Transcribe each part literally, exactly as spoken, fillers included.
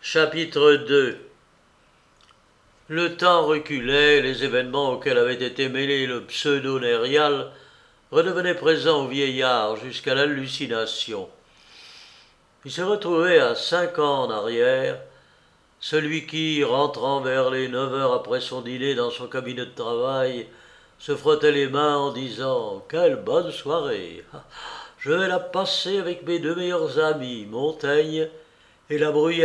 Chapitre deux. Le temps reculait, les événements auxquels avait été mêlé le pseudo-nérial redevenaient présents au vieillard jusqu'à l'hallucination. Il se retrouvait à cinq ans en arrière, celui qui, rentrant vers les neuf heures après son dîner dans son cabinet de travail, se frottait les mains en disant « Quelle bonne soirée! Je vais la passer avec mes deux meilleurs amis, Montaigne et la Bruyère. »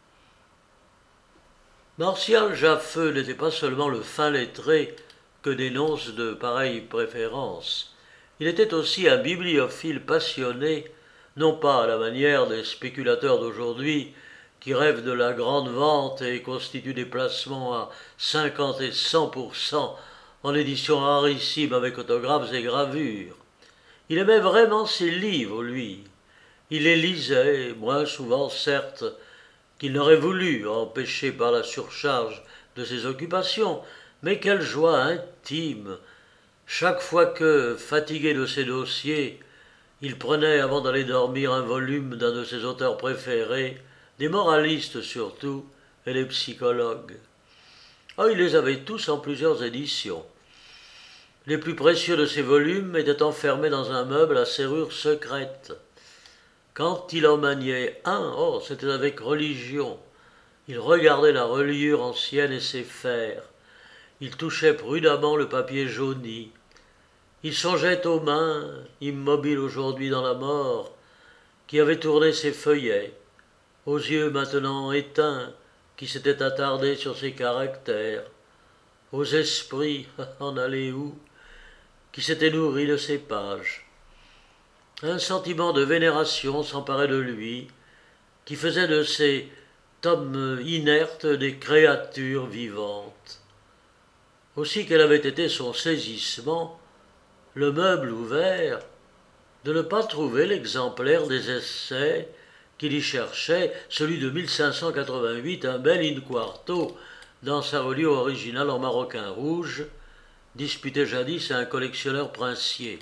Martial Jaffeux n'était pas seulement le fin lettré que dénonce de pareilles préférences. Il était aussi un bibliophile passionné, non pas à la manière des spéculateurs d'aujourd'hui qui rêvent de la grande vente et constituent des placements à cinquante et cent pour cent en édition rarissime avec autographes et gravures. Il aimait vraiment ses livres, lui. Il les lisait, moins souvent certes, qu'il n'aurait voulu, empêché par la surcharge de ses occupations, mais quelle joie intime! Chaque fois que, fatigué de ses dossiers, il prenait avant d'aller dormir un volume d'un de ses auteurs préférés, des moralistes surtout, et des psychologues. Oh, il les avait tous en plusieurs éditions. Les plus précieux de ces volumes étaient enfermés dans un meuble à serrure secrète. Quand il en maniait un, oh, c'était avec religion. Il regardait la reliure ancienne et ses fers. Il touchait prudemment le papier jauni. Il songeait aux mains, immobiles aujourd'hui dans la mort, qui avaient tourné ses feuillets, aux yeux maintenant éteints, qui s'étaient attardés sur ses caractères, aux esprits, en aller où, qui s'étaient nourris de ses pages. Un sentiment de vénération s'emparait de lui, qui faisait de ces tomes inertes des créatures vivantes. Aussi quel avait été son saisissement, le meuble ouvert, de ne pas trouver l'exemplaire des essais qu'il y cherchait, celui de mille cinq cent quatre-vingt-huit, un bel in-quarto, dans sa reliure originale en maroquin rouge, disputé jadis à un collectionneur princier.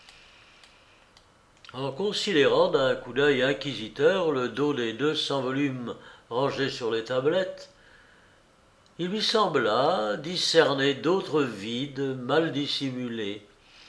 En considérant d'un coup d'œil inquisiteur le dos des deux cents volumes rangés sur les tablettes, il lui sembla discerner d'autres vides mal dissimulés.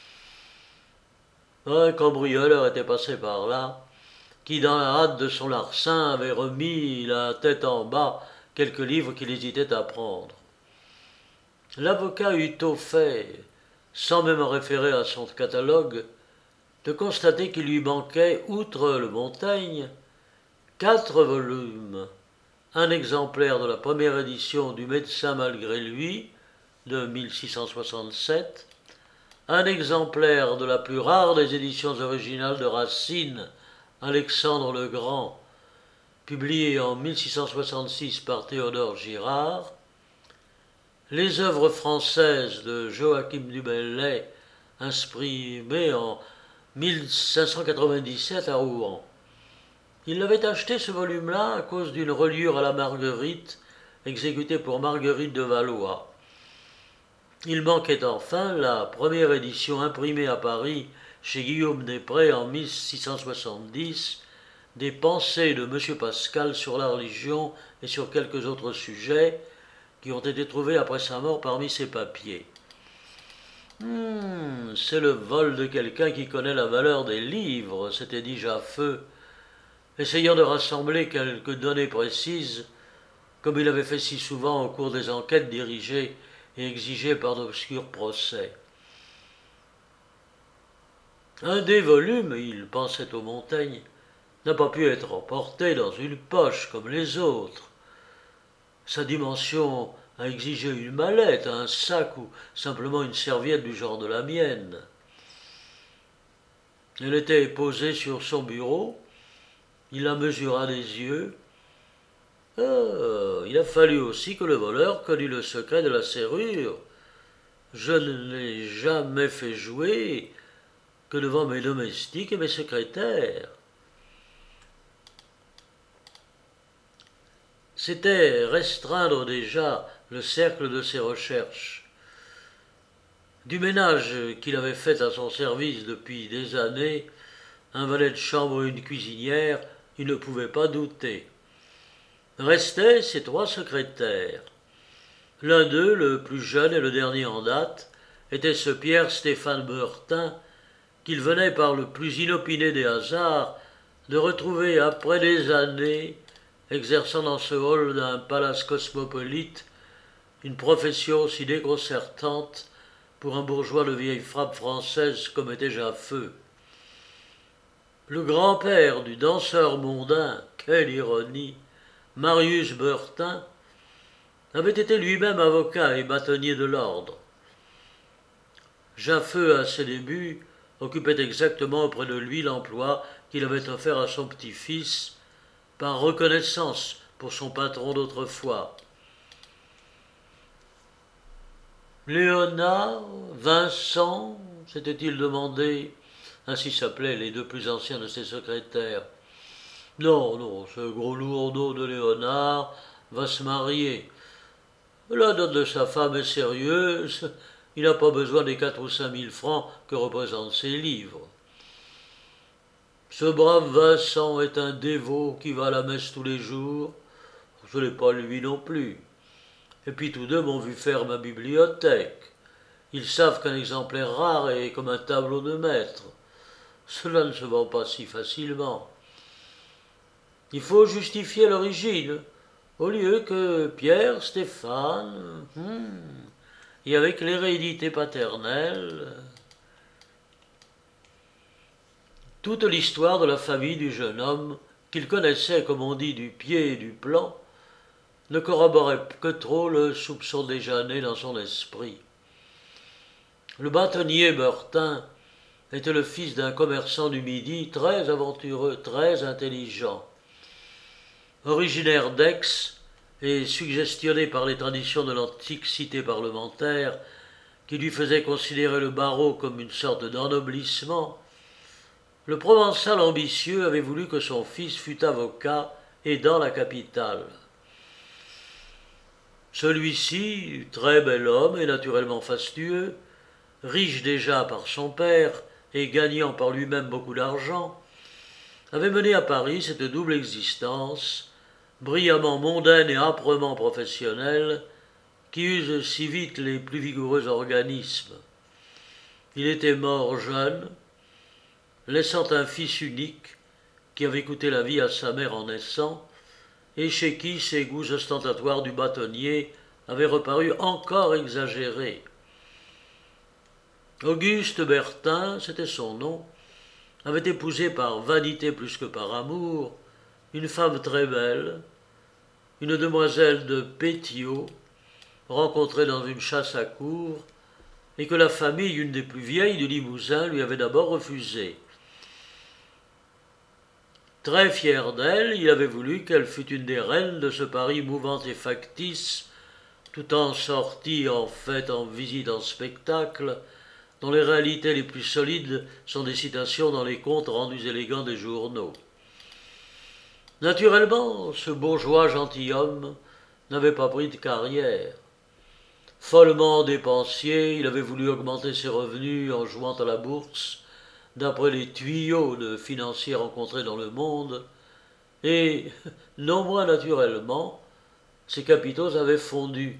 Un cambrioleur était passé par là, qui dans la hâte de son larcin avait remis la tête en bas quelques livres qu'il hésitait à prendre. L'avocat eut au fait, sans même référer à son catalogue, de constater qu'il lui manquait, outre le Montaigne, quatre volumes, un exemplaire de la première édition du Médecin malgré lui, de mille six cent soixante-sept, un exemplaire de la plus rare des éditions originales de Racine, Alexandre le Grand, publié en mille six cent soixante-six par Théodore Girard, les œuvres françaises de Joachim du Bellay, imprimées en mille cinq cent quatre-vingt-dix-sept à Rouen. Il l'avait acheté ce volume-là à cause d'une reliure à la Marguerite, exécutée pour Marguerite de Valois. Il manquait enfin la première édition imprimée à Paris chez Guillaume Després en mille six cent soixante-dix, des pensées de M. Pascal sur la religion et sur quelques autres sujets qui ont été trouvés après sa mort parmi ses papiers. Hmm, c'est le vol de quelqu'un qui connaît la valeur des livres, s'était dit Jaffeux, essayant de rassembler quelques données précises, comme il avait fait si souvent au cours des enquêtes dirigées et exigées par d'obscurs procès. Un des volumes, il pensait au Montaigne, n'a pas pu être emporté dans une poche comme les autres. Sa dimension a exigé une mallette, un sac ou simplement une serviette du genre de la mienne. Elle était posée sur son bureau, il la mesura des yeux. Ah, il a fallu aussi que le voleur connût le secret de la serrure. Je ne l'ai jamais fait jouer que devant mes domestiques et mes secrétaires. C'était restreindre déjà le cercle de ses recherches. Du ménage qu'il avait fait à son service depuis des années, un valet de chambre et une cuisinière, il ne pouvait pas douter. Restaient ses trois secrétaires. L'un d'eux, le plus jeune et le dernier en date, était ce Pierre Stéphane Beurtin, qu'il venait par le plus inopiné des hasards de retrouver après des années, exerçant dans ce hall d'un palace cosmopolite une profession si déconcertante pour un bourgeois de vieille frappe française comme était Jaffeux. Le grand-père du danseur mondain, quelle ironie, Marius Beurtin, avait été lui-même avocat et bâtonnier de l'ordre. Jaffeux, à ses débuts, occupait exactement auprès de lui l'emploi qu'il avait offert à son petit-fils par reconnaissance pour son patron d'autrefois. Léonard, Vincent, s'était-il demandé, ainsi s'appelaient les deux plus anciens de ses secrétaires. Non, non, ce gros lourdeau de Léonard va se marier. La dot de sa femme est sérieuse, il n'a pas besoin des quatre ou cinq mille francs que représentent ses livres. Ce brave Vincent est un dévot qui va à la messe tous les jours. Ce n'est pas lui non plus. Et puis tous deux m'ont vu faire ma bibliothèque. Ils savent qu'un exemplaire rare est comme un tableau de maître. Cela ne se vend pas si facilement. Il faut justifier l'origine, au lieu que Pierre, Stéphane, hmm, et avec l'hérédité paternelle, toute l'histoire de la famille du jeune homme, qu'il connaissait, comme on dit, du pied et du plan, ne corroborait que trop le soupçon déjà né dans son esprit. Le bâtonnier Beurtin était le fils d'un commerçant du Midi très aventureux, très intelligent. Originaire d'Aix et suggestionné par les traditions de l'antique cité parlementaire qui lui faisait considérer le barreau comme une sorte d'ennoblissement, le Provençal ambitieux avait voulu que son fils fût avocat et dans la capitale. Celui-ci, très bel homme et naturellement fastueux, riche déjà par son père et gagnant par lui-même beaucoup d'argent, avait mené à Paris cette double existence, brillamment mondaine et âprement professionnelle, qui use si vite les plus vigoureux organismes. Il était mort jeune, laissant un fils unique qui avait coûté la vie à sa mère en naissant, et chez qui ses goûts ostentatoires du bâtonnier avaient reparu encore exagérés. Auguste Bertin, c'était son nom, avait épousé par vanité plus que par amour une femme très belle, une demoiselle de Pétiot, rencontrée dans une chasse à courre, et que la famille, une des plus vieilles du Limousin, lui avait d'abord refusée. Très fier d'elle, il avait voulu qu'elle fût une des reines de ce Paris mouvant et factice, tout en sortie, en fête, en visite, en spectacle, dont les réalités les plus solides sont des citations dans les comptes rendus élégants des journaux. Naturellement, ce bourgeois gentilhomme n'avait pas pris de carrière. Follement dépensier, il avait voulu augmenter ses revenus en jouant à la bourse, d'après les tuyaux de financiers rencontrés dans le monde, et, non moins naturellement, ses capitaux avaient fondu.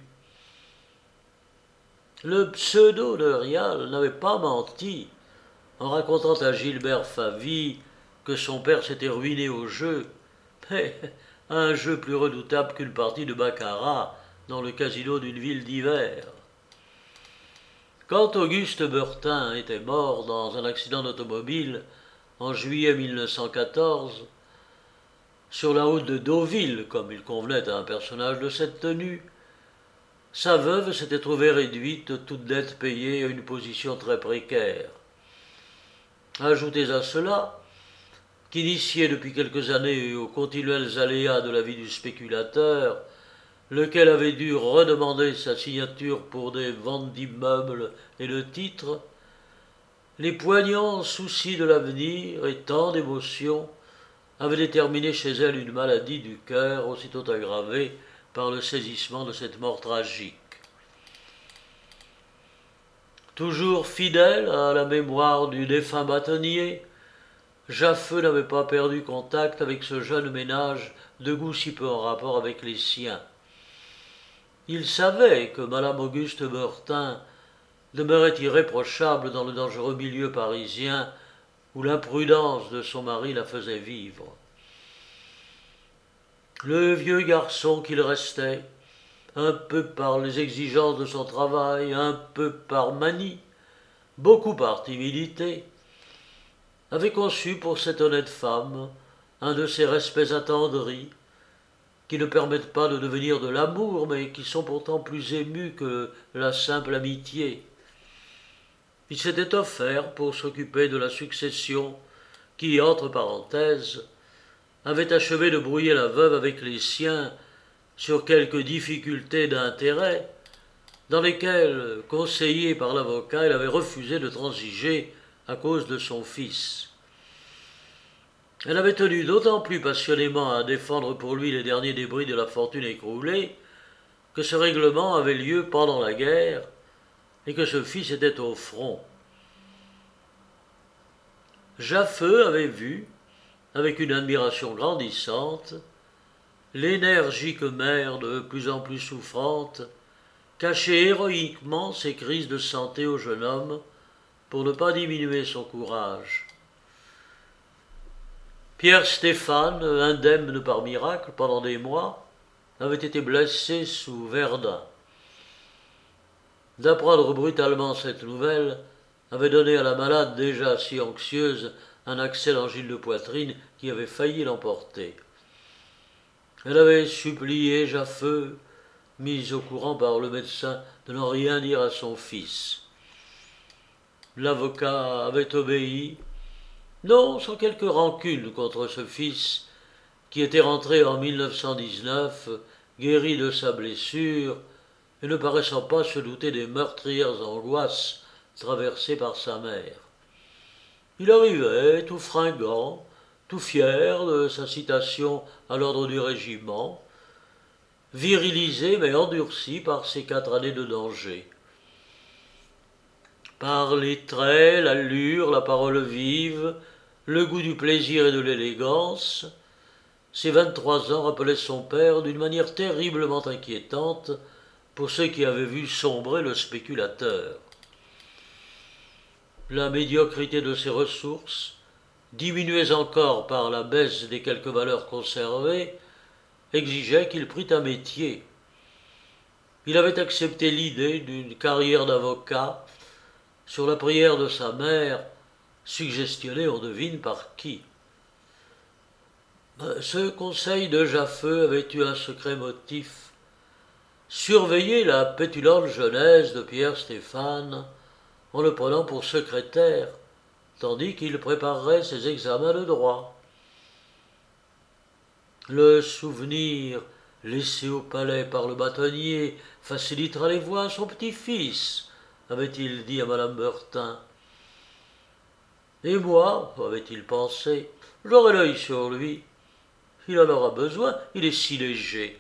Le pseudo de Rial n'avait pas menti en racontant à Gilbert Favy que son père s'était ruiné au jeu, mais à un jeu plus redoutable qu'une partie de baccarat dans le casino d'une ville d'hiver. Quand Auguste Beurtin était mort dans un accident d'automobile en juillet mille neuf cent quatorze, sur la route de Deauville, comme il convenait à un personnage de cette tenue, sa veuve s'était trouvée réduite, toute dette payée, à une position très précaire. Ajoutez à cela qu'initié depuis quelques années aux continuels aléas de la vie du spéculateur, lequel avait dû redemander sa signature pour des ventes d'immeubles et de titres, les poignants soucis de l'avenir et tant d'émotions avaient déterminé chez elle une maladie du cœur aussitôt aggravée par le saisissement de cette mort tragique. Toujours fidèle à la mémoire du défunt bâtonnier, Jaffeux n'avait pas perdu contact avec ce jeune ménage de goût si peu en rapport avec les siens. Il savait que madame Auguste Meurtin demeurait irréprochable dans le dangereux milieu parisien où l'imprudence de son mari la faisait vivre. Le vieux garçon qu'il restait, un peu par les exigences de son travail, un peu par manie, beaucoup par timidité, avait conçu pour cette honnête femme un de ces respects attendris qui ne permettent pas de devenir de l'amour, mais qui sont pourtant plus émus que la simple amitié. Il s'était offert pour s'occuper de la succession qui, entre parenthèses, avait achevé de brouiller la veuve avec les siens sur quelques difficultés d'intérêt dans lesquelles, conseillé par l'avocat, il avait refusé de transiger à cause de son fils. Elle avait tenu d'autant plus passionnément à défendre pour lui les derniers débris de la fortune écroulée que ce règlement avait lieu pendant la guerre et que ce fils était au front. Jaffeux avait vu, avec une admiration grandissante, l'énergique mère de plus en plus souffrante cacher héroïquement ses crises de santé au jeune homme pour ne pas diminuer son courage. Pierre Stéphane, indemne par miracle pendant des mois, avait été blessé sous Verdun. D'apprendre brutalement cette nouvelle avait donné à la malade déjà si anxieuse un accès d'angine de poitrine qui avait failli l'emporter. Elle avait supplié Jaffeux, mis au courant par le médecin, de n'en rien dire à son fils. L'avocat avait obéi, non sans quelque rancune contre ce fils qui était rentré en mille neuf cent dix-neuf, guéri de sa blessure et ne paraissant pas se douter des meurtrières angoisses traversées par sa mère. Il arrivait, tout fringant, tout fier de sa citation à l'ordre du régiment, virilisé mais endurci par ces quatre années de danger. Par les traits, l'allure, la parole vive, le goût du plaisir et de l'élégance, ces vingt-trois ans rappelaient son père d'une manière terriblement inquiétante pour ceux qui avaient vu sombrer le spéculateur. La médiocrité de ses ressources, diminuées encore par la baisse des quelques valeurs conservées, exigeait qu'il prît un métier. Il avait accepté l'idée d'une carrière d'avocat sur la prière de sa mère, suggestionnée on devine par qui. Ce conseil de Jaffeux avait eu un secret motif: surveiller la pétulante jeunesse de Pierre Stéphane en le prenant pour secrétaire, tandis qu'il préparerait ses examens de droit. Le souvenir laissé au palais par le bâtonnier facilitera les voies à son petit-fils, avait-il dit à madame Meurtin. Et moi, avait-il pensé, j'aurai l'œil sur lui. Il en aura besoin, il est si léger.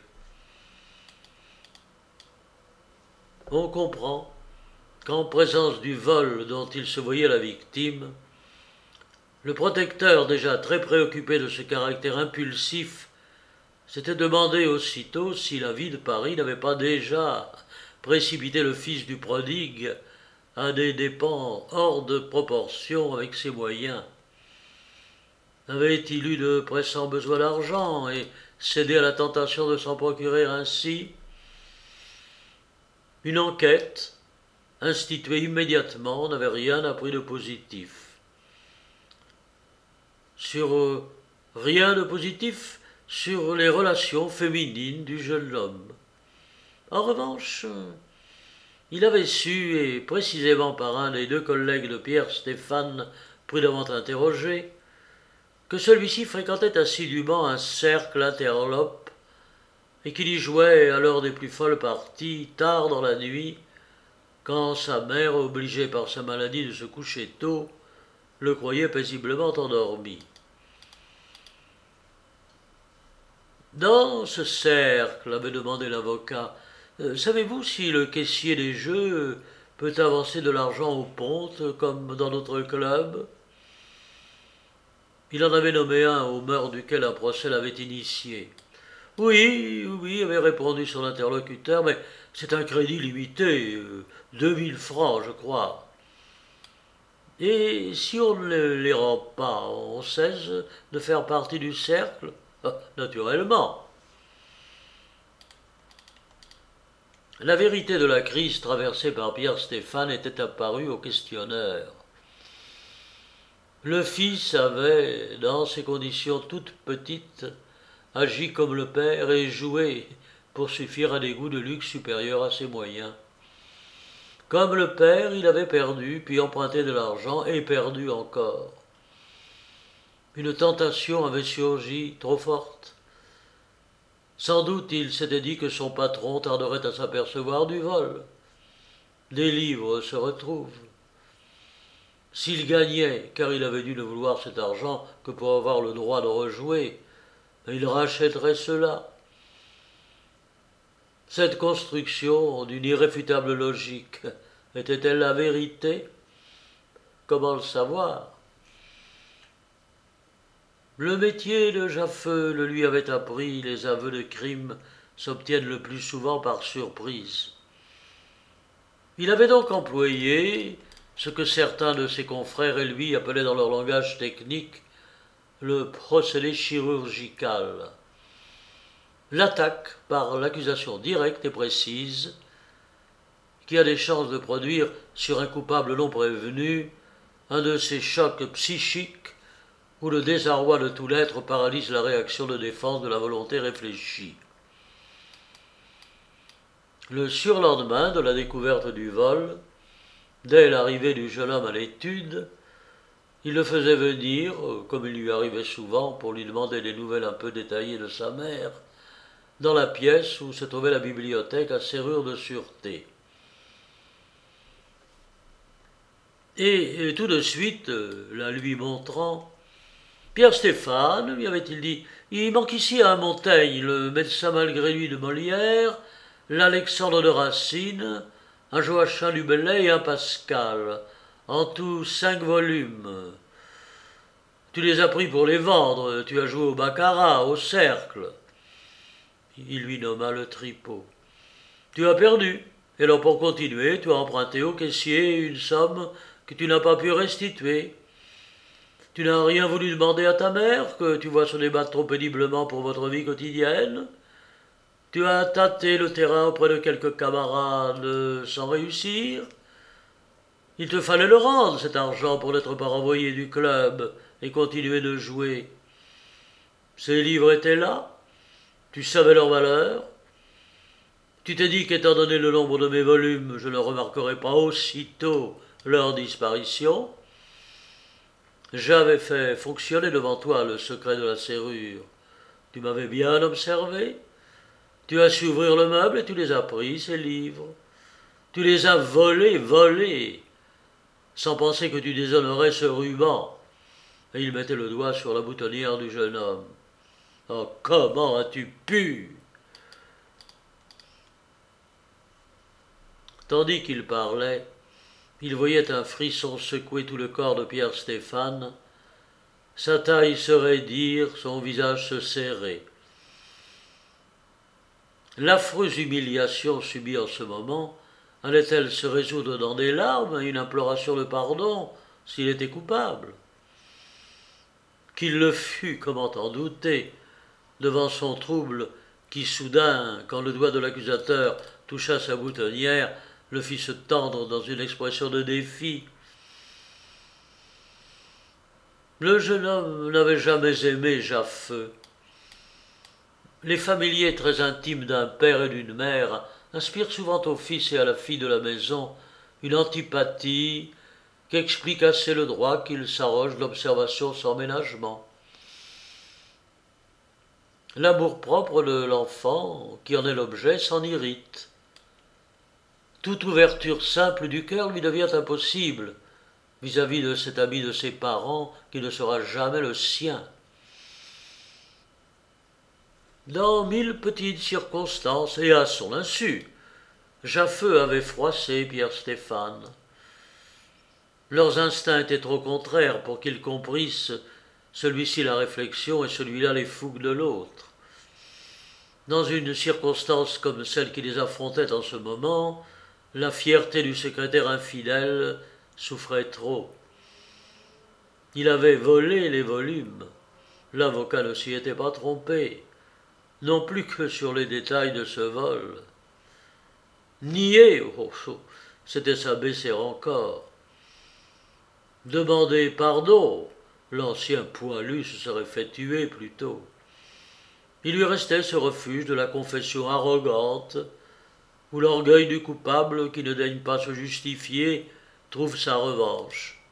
On comprend qu'en présence du vol dont il se voyait la victime, le protecteur, déjà très préoccupé de ce caractère impulsif, s'était demandé aussitôt si la vie de Paris n'avait pas déjà précipité le fils du prodigue à des dépens hors de proportion avec ses moyens. Avait-il eu de pressants besoins d'argent et cédé à la tentation de s'en procurer ainsi? Une enquête, instituée immédiatement, n'avait rien appris de positif. Sur euh, rien de positif sur les relations féminines du jeune homme. En revanche, il avait su, et précisément par un des deux collègues de Pierre Stéphane prudemment interrogé, que celui-ci fréquentait assidûment un cercle interlope et qu'il y jouait à l'heure des plus folles parties, tard dans la nuit, quand sa mère, obligée par sa maladie de se coucher tôt, le croyait paisiblement endormi. Dans ce cercle, avait demandé l'avocat, euh, savez-vous si le caissier des jeux peut avancer de l'argent au ponte, comme dans notre club? Il en avait nommé un au meurtre duquel un procès l'avait initié. Oui, oui, avait répondu son interlocuteur, mais c'est un crédit limité, euh, deux mille francs, je crois. Et si on ne les rend pas, on cesse de faire partie du cercle? Ah, naturellement. La vérité de la crise traversée par Pierre Stéphane était apparue au questionneur. Le fils avait, dans ces conditions toutes petites, agi comme le père et joué pour suffire à des goûts de luxe supérieurs à ses moyens. Comme le père, il avait perdu, puis emprunté de l'argent et perdu encore. Une tentation avait surgi trop forte. Sans doute il s'était dit que son patron tarderait à s'apercevoir du vol. Des livres se retrouvent. S'il gagnait, car il avait dû ne vouloir cet argent que pour avoir le droit de rejouer, il rachèterait cela. Cette construction d'une irréfutable logique était-elle la vérité? Comment le savoir? Le métier de Jaffeux le lui avait appris, les aveux de crime s'obtiennent le plus souvent par surprise. Il avait donc employé ce que certains de ses confrères et lui appelaient dans leur langage technique le procédé chirurgical. L'attaque par l'accusation directe et précise qui a des chances de produire sur un coupable non prévenu un de ces chocs psychiques où le désarroi de tout l'être paralyse la réaction de défense de la volonté réfléchie. Le surlendemain de la découverte du vol, dès l'arrivée du jeune homme à l'étude, il le faisait venir, comme il lui arrivait souvent, pour lui demander des nouvelles un peu détaillées de sa mère, dans la pièce où se trouvait la bibliothèque à serrure de sûreté. Et, et tout de suite, la lui montrant, « Pierre Stéphane, lui avait-il dit, il manque ici un Montaigne, le médecin malgré lui de Molière, l'Alexandre de Racine, un Joachim du Bellay et un Pascal, en tout cinq volumes. Tu les as pris pour les vendre, tu as joué au baccarat, au cercle. » Il lui nomma le tripot. « Tu as perdu, et alors pour continuer, tu as emprunté au caissier une somme que tu n'as pas pu restituer. Tu n'as rien voulu demander à ta mère, que tu vois se débattre trop péniblement pour votre vie quotidienne. Tu as tâté le terrain auprès de quelques camarades sans réussir. Il te fallait le rendre, cet argent, pour n'être pas renvoyé du club et continuer de jouer. Ces livres étaient là, tu savais leur valeur. Tu t'es dit qu'étant donné le nombre de mes volumes, je ne remarquerais pas aussitôt leur disparition. J'avais fait fonctionner devant toi le secret de la serrure. Tu m'avais bien observé. Tu as su ouvrir le meuble et tu les as pris, ces livres. Tu les as volés, volés, sans penser que tu déshonorais ce ruban. » Et il mettait le doigt sur la boutonnière du jeune homme. « Oh, comment as-tu pu ?» Tandis qu'il parlait, il voyait un frisson secouer tout le corps de Pierre Stéphane, sa taille se raidir, son visage se serrer. L'affreuse humiliation subie en ce moment allait-elle se résoudre dans des larmes, une imploration de pardon, s'il était coupable? Qu'il le fût, comment en douter, devant son trouble qui soudain, quand le doigt de l'accusateur toucha sa boutonnière, le fit se tendre dans une expression de défi. Le jeune homme n'avait jamais aimé Jaffeux. Les familiers très intimes d'un père et d'une mère inspirent souvent au fils et à la fille de la maison une antipathie qu'explique assez le droit qu'ils s'arrogent l'observation sans ménagement. L'amour-propre de l'enfant, qui en est l'objet, s'en irrite. Toute ouverture simple du cœur lui devient impossible vis-à-vis de cet ami de ses parents qui ne sera jamais le sien. Dans mille petites circonstances, et à son insu, Jaffeux avait froissé Pierre Stéphane. Leurs instincts étaient trop contraires pour qu'ils comprissent celui-ci la réflexion et celui-là les fougues de l'autre. Dans une circonstance comme celle qui les affrontait en ce moment, la fierté du secrétaire infidèle souffrait trop. Il avait volé les volumes. L'avocat ne s'y était pas trompé, non plus que sur les détails de ce vol. Nier, oh, oh, c'était s'abaisser encore. Demander pardon, l'ancien poilu se serait fait tuer plutôt. Il lui restait ce refuge de la confession arrogante, où l'orgueil du coupable qui ne daigne pas se justifier trouve sa revanche.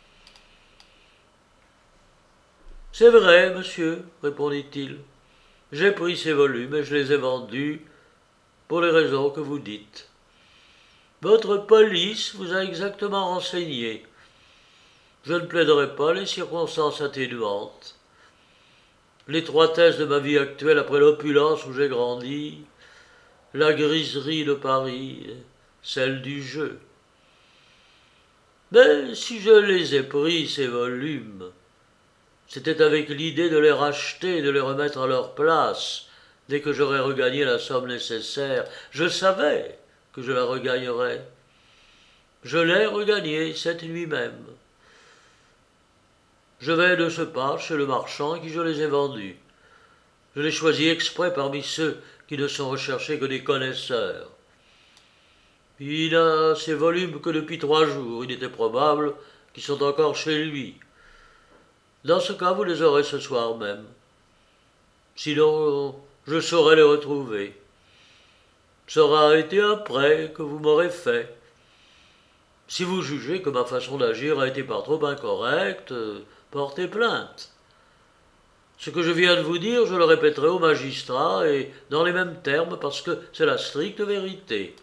« C'est vrai, monsieur, répondit-il. J'ai pris ces volumes et je les ai vendus pour les raisons que vous dites. Votre police vous a exactement renseigné. Je ne plaiderai pas les circonstances atténuantes. L'étroitesse de ma vie actuelle après l'opulence où j'ai grandi, la griserie de Paris, celle du jeu. Mais si je les ai pris, ces volumes, c'était avec l'idée de les racheter et de les remettre à leur place dès que j'aurais regagné la somme nécessaire. Je savais que je la regagnerais. Je l'ai regagnée cette nuit même. Je vais de ce pas chez le marchand à qui je les ai vendus. Je les choisis exprès parmi ceux qui ne sont recherchés que des connaisseurs. Il a ces volumes que depuis trois jours, il était probable qu'ils sont encore chez lui. Dans ce cas, vous les aurez ce soir même. Sinon, je saurai les retrouver. Ça aura été un prêt que vous m'aurez fait. Si vous jugez que ma façon d'agir a été par trop incorrecte, portez plainte. Ce que je viens de vous dire, je le répéterai au magistrat et dans les mêmes termes parce que c'est la stricte vérité.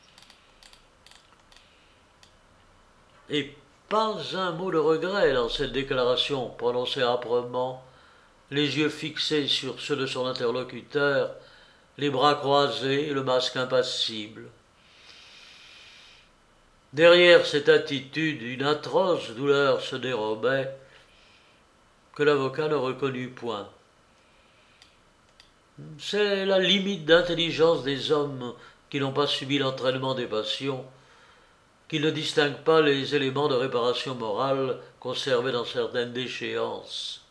Et pas un mot de regret dans cette déclaration prononcée âprement, les yeux fixés sur ceux de son interlocuteur, les bras croisés et le masque impassible. Derrière cette attitude, une atroce douleur se dérobait, que l'avocat ne reconnut point. C'est la limite d'intelligence des hommes qui n'ont pas subi l'entraînement des passions, qui ne distinguent pas les éléments de réparation morale conservés dans certaines déchéances.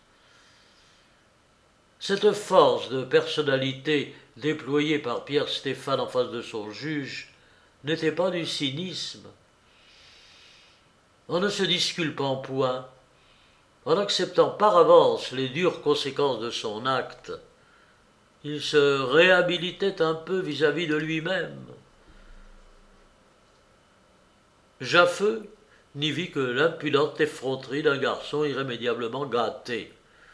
Cette force de personnalité déployée par Pierre Stéphane en face de son juge n'était pas du cynisme. En ne se disculpant point, en acceptant par avance les dures conséquences de son acte, il se réhabilitait un peu vis-à-vis de lui-même. Jaffeux n'y vit que l'impudente effronterie d'un garçon irrémédiablement gâté.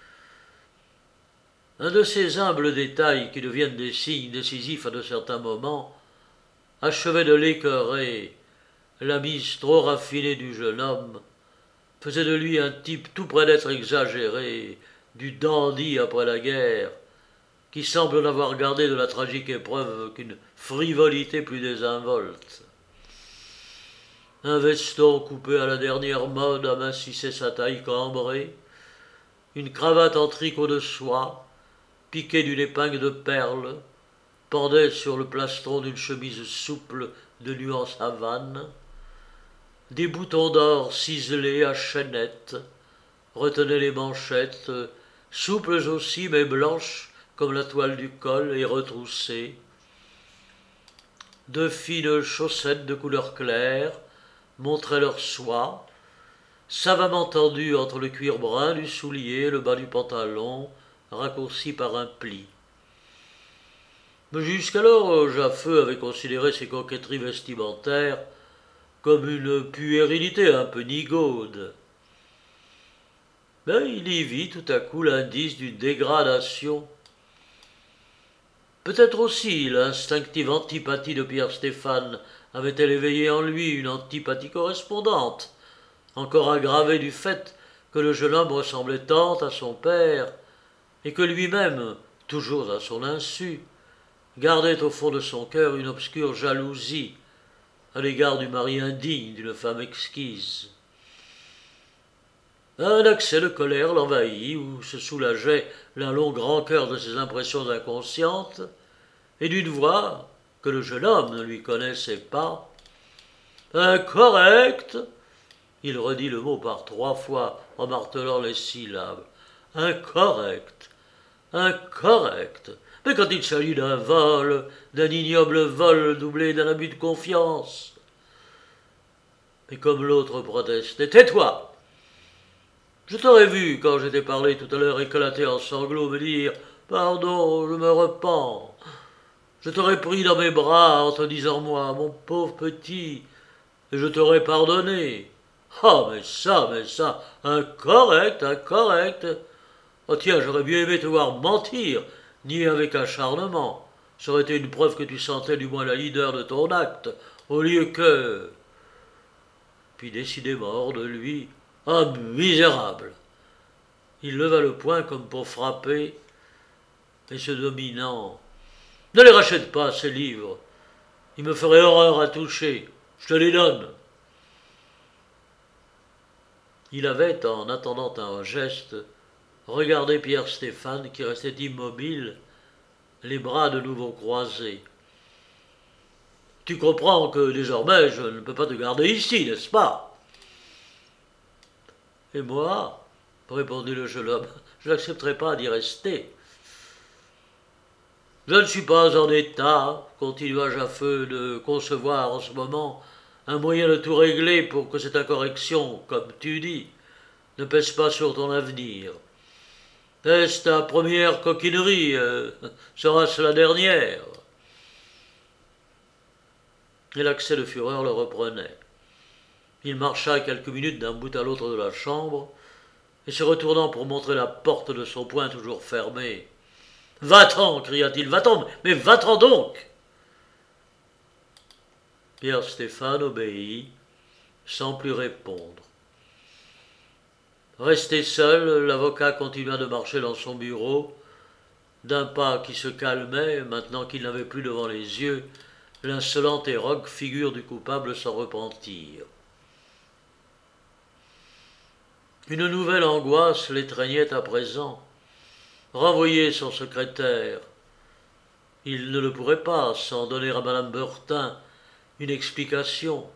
Un de ces humbles détails qui deviennent des signes décisifs à de certains moments achevait de l'écœurer. La mise trop raffinée du jeune homme faisait de lui un type tout près d'être exagéré, du dandy après la guerre, qui semble n'avoir gardé de la tragique épreuve qu'une frivolité plus désinvolte. Un veston coupé à la dernière mode amincissait sa taille cambrée, une cravate en tricot de soie, piquée d'une épingle de perles, pendait sur le plastron d'une chemise souple de nuance havane. Des boutons d'or ciselés à chaînettes retenaient les manchettes, souples aussi mais blanches comme la toile du col et retroussées. De fines chaussettes de couleur claire montraient leur soie, savamment tendues entre le cuir brun du soulier et le bas du pantalon, raccourci par un pli. Mais jusqu'alors, Jaffeux avait considéré ces coquetteries vestimentaires comme une puérilité un peu nigaude. Mais il y vit tout à coup l'indice d'une dégradation. Peut-être aussi l'instinctive antipathie de Pierre Stéphane avait-elle éveillé en lui une antipathie correspondante, encore aggravée du fait que le jeune homme ressemblait tant à son père, et que lui-même, toujours à son insu, gardait au fond de son cœur une obscure jalousie à l'égard du mari indigne d'une femme exquise. Un accès de colère l'envahit, ou se soulageait la longue rancœur de ses impressions inconscientes, et d'une voix que le jeune homme ne lui connaissait pas. Incorrect. Il redit le mot par trois fois en martelant les syllabes. Incorrect. Incorrect. Mais quand il s'agit d'un vol, d'un ignoble vol doublé d'un abus de confiance. Mais comme l'autre protestait, tais-toi. Je t'aurais vu, quand je t'ai parlé tout à l'heure, éclater en sanglots, me dire « Pardon, je me repens ». Je t'aurais pris dans mes bras en te disant moi, mon pauvre petit, et je t'aurais pardonné. Ah, mais ça, mais ça, incorrect, incorrect. Oh tiens, j'aurais bien aimé te voir mentir, nier avec acharnement. Ça aurait été une preuve que tu sentais du moins la leader de ton acte, au lieu que... Puis décidément hors de lui, ah, misérable. Il leva le poing comme pour frapper, et se dominant. Ne les rachète pas, ces livres. Ils me feraient horreur à toucher. Je te les donne. Il avait, en attendant un geste, regardé Pierre Stéphane qui restait immobile, les bras de nouveau croisés. Tu comprends que désormais je ne peux pas te garder ici, n'est-ce pas? Et moi, répondit le jeune homme, je n'accepterai pas d'y rester. Je ne suis pas en état, continua Jaffeux, de concevoir en ce moment un moyen de tout régler pour que cette incorrection, comme tu dis, ne pèse pas sur ton avenir. Est-ce ta première coquinerie? euh, Sera-ce la dernière? Et l'accès de fureur le reprenait. Il marcha quelques minutes d'un bout à l'autre de la chambre, et se retournant pour montrer la porte de son poing toujours fermée. « Va-t'en » cria-t-il, « va-t'en, mais va-t'en donc » Pierre Stéphane obéit, sans plus répondre. Resté seul, l'avocat continua de marcher dans son bureau, d'un pas qui se calmait, maintenant qu'il n'avait plus devant les yeux l'insolente et rogue figure du coupable sans repentir. Une nouvelle angoisse l'étreignait à présent. Renvoyer son secrétaire. Il ne le pourrait pas sans donner à madame Bertin une explication.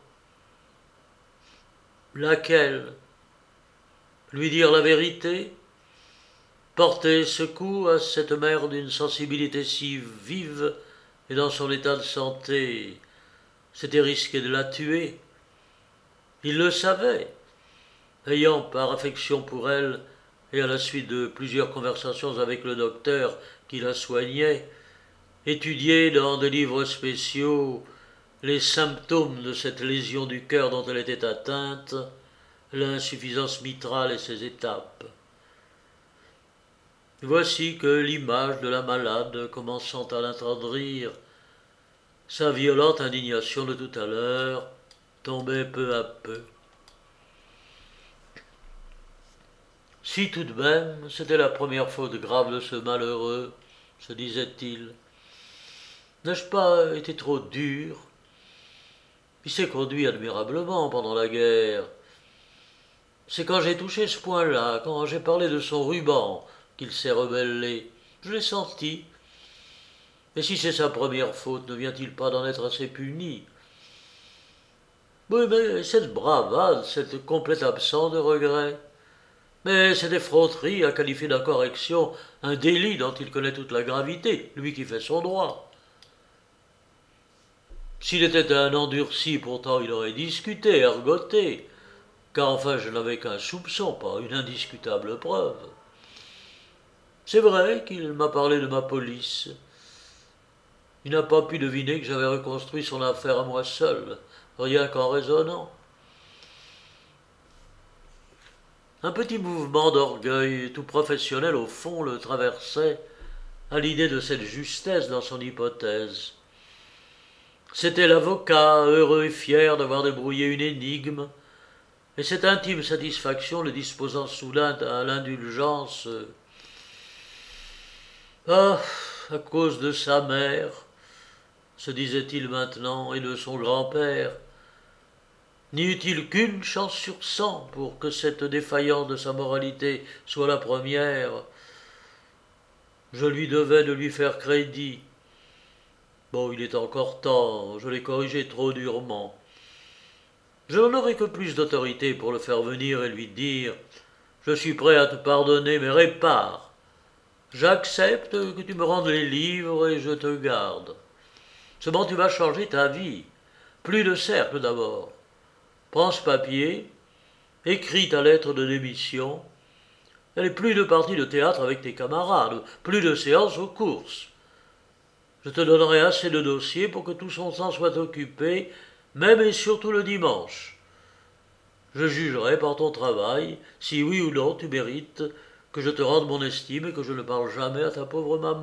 Laquelle? Lui dire la vérité? Porter secours à cette mère d'une sensibilité si vive et dans son état de santé, c'était risquer de la tuer. Il le savait, ayant par affection pour elle et à la suite de plusieurs conversations avec le docteur qui la soignait, étudié dans des livres spéciaux les symptômes de cette lésion du cœur dont elle était atteinte, l'insuffisance mitrale et ses étapes. Voici que l'image de la malade, commençant à l'attendrir, sa violente indignation de tout à l'heure tombait peu à peu. Si tout de même c'était la première faute grave de ce malheureux, se disait-il, n'ai-je pas été trop dur? Il s'est conduit admirablement pendant la guerre. C'est quand j'ai touché ce point-là, quand j'ai parlé de son ruban, qu'il s'est rebellé. Je l'ai senti. Et si c'est sa première faute, ne vient-il pas d'en être assez puni? Oui, mais cette bravade, cette complète absence de regret. Mais cette effronterie à qualifier d'incorrection un délit dont il connaît toute la gravité, lui qui fait son droit. S'il était un endurci, pourtant il aurait discuté, ergoté, car enfin je n'avais qu'un soupçon, pas une indiscutable preuve. C'est vrai qu'il m'a parlé de ma police. Il n'a pas pu deviner que j'avais reconstruit son affaire à moi seul, rien qu'en raisonnant. Un petit mouvement d'orgueil tout professionnel au fond le traversait à l'idée de cette justesse dans son hypothèse. C'était l'avocat, heureux et fier d'avoir débrouillé une énigme, et cette intime satisfaction le disposant soudain à l'indulgence. Ah, à cause de sa mère, se disait-il maintenant, et de son grand-père, N'y eut-il qu'une chance sur cent pour que cette défaillance de sa moralité soit la première? Je lui devais de lui faire crédit. Bon, il est encore temps, je l'ai corrigé trop durement. Je n'en aurai que plus d'autorité pour le faire venir et lui dire « Je suis prêt à te pardonner, mais répare. J'accepte que tu me rendes les livres et je te garde. Seulement tu vas changer ta vie. Plus de cercle d'abord. Prends ce papier, écris ta lettre de démission. Et plus de parties de théâtre avec tes camarades, plus de séances aux courses. Je te donnerai assez de dossiers pour que tout son temps soit occupé, même et surtout le dimanche. Je jugerai par ton travail si oui ou non tu mérites que je te rende mon estime et que je ne parle jamais à ta pauvre maman. »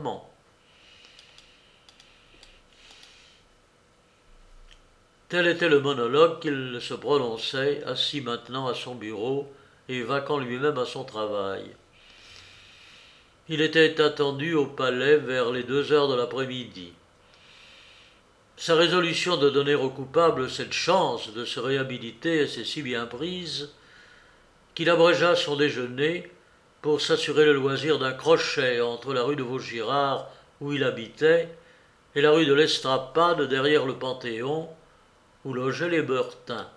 Tel était le monologue qu'il se prononçait, assis maintenant à son bureau et vaquant lui-même à son travail. Il était attendu au palais vers les deux heures de l'après-midi. Sa résolution de donner au coupable cette chance de se réhabiliter était si bien prise qu'il abrégea son déjeuner pour s'assurer le loisir d'un crochet entre la rue de Vaugirard, où il habitait, et la rue de l'Estrapade derrière le Panthéon, où logeaient les Beurtins.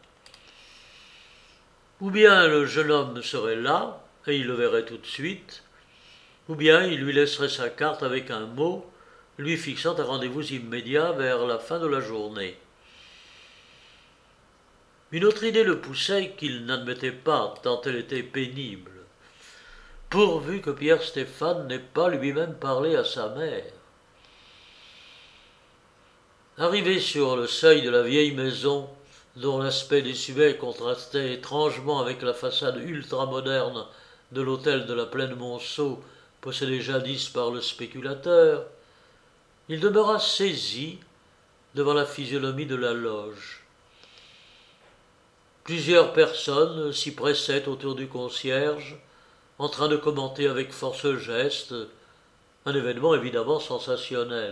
Ou bien le jeune homme serait là, et il le verrait tout de suite, ou bien il lui laisserait sa carte avec un mot, lui fixant un rendez-vous immédiat vers la fin de la journée. Une autre idée le poussait qu'il n'admettait pas, tant elle était pénible. Pourvu que Pierre Stéphane n'ait pas lui-même parlé à sa mère. Arrivé sur le seuil de la vieille maison, dont l'aspect désuet contrastait étrangement avec la façade ultramoderne de l'hôtel de la Plaine Monceau, possédé jadis par le spéculateur, il demeura saisi devant la physionomie de la loge. Plusieurs personnes s'y pressaient autour du concierge, en train de commenter avec force geste un événement évidemment sensationnel.